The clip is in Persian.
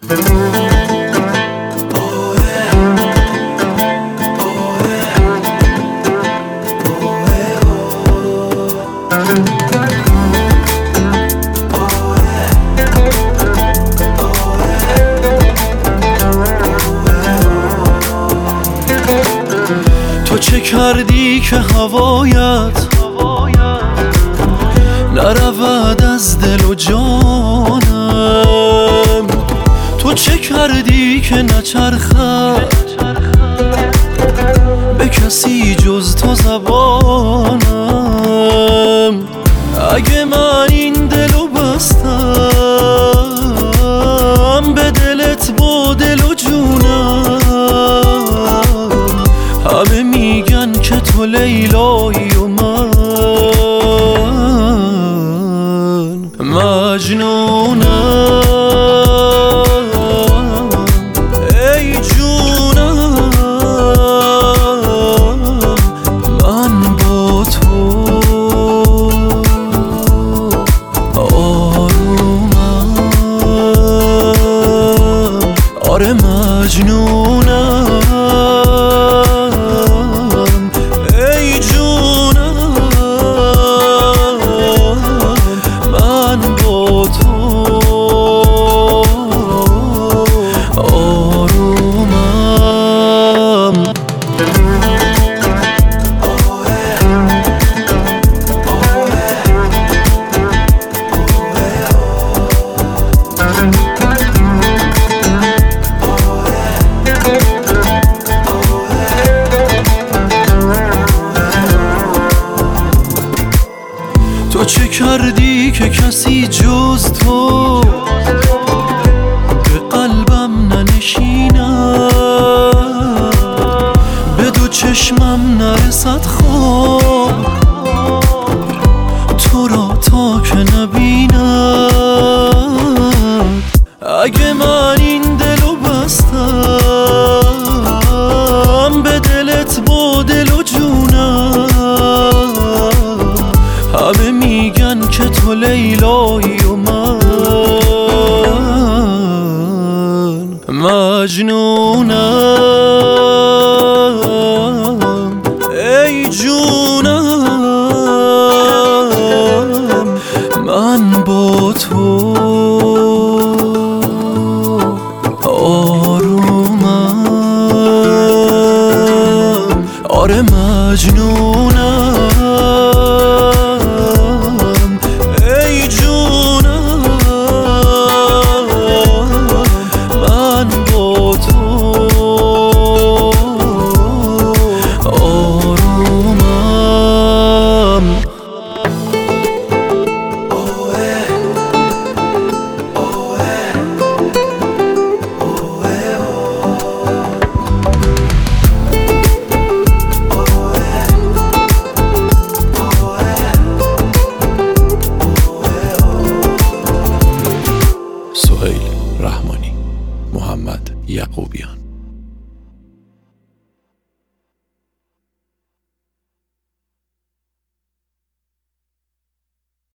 تو چه کردی که هوایت نرود از دل و جانم؟ تو چه کردی که نچرخد به کسی جز تو زبانم؟ اگه من این دلو بستم به دلت با دل و جونم، همه میگن که تو لیلایی و من مجنونم. ای جونم من با تو آرومم، آره مجنونم. ای جونم من با تو آرومم. تو چه کردی که کسی جز تو به قلبم ننشیند، به دو چشمم نرسد خواب تو را تا که نبیند؟ اگه من این دلو بستم به دلت با دل و جونم، همه میگن که تو لیلایی و من مجنونم. ای جونم من با تو آرومم، آره مجنونم. ای جونم من با تو آرومم. سهیل رحمانی، محمد یعقوبیان.